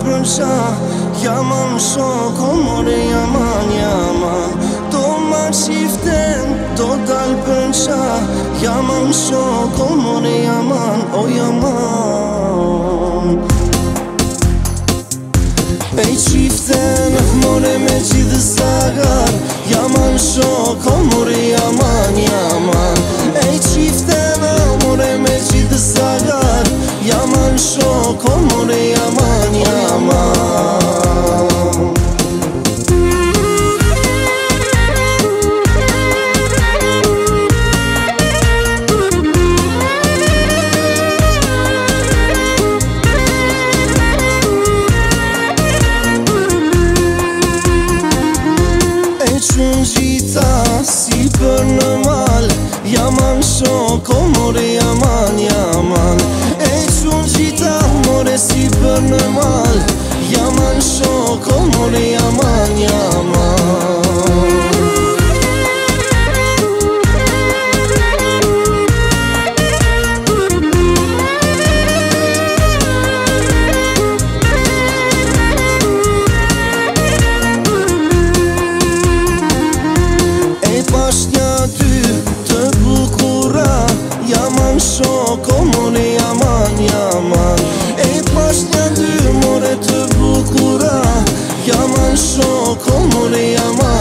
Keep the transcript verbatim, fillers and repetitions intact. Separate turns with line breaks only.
pölsa Yaman shok o more yaman yaman Do ma qiften do dal pölsa Yaman shok o more yaman o yaman Ej qiften more me gjithë zagar Yaman shok o more yaman yaman Ej qiften more me gjithë zagar Yaman shok o more yaman yaman Qënë gjitha si për në mal Yaman shok o more yaman yaman E qënë gjitha more si për në mal Yaman shok o more yaman yaman Shok o more yaman yaman E pash një dy more të bukura Yaman shok o more yaman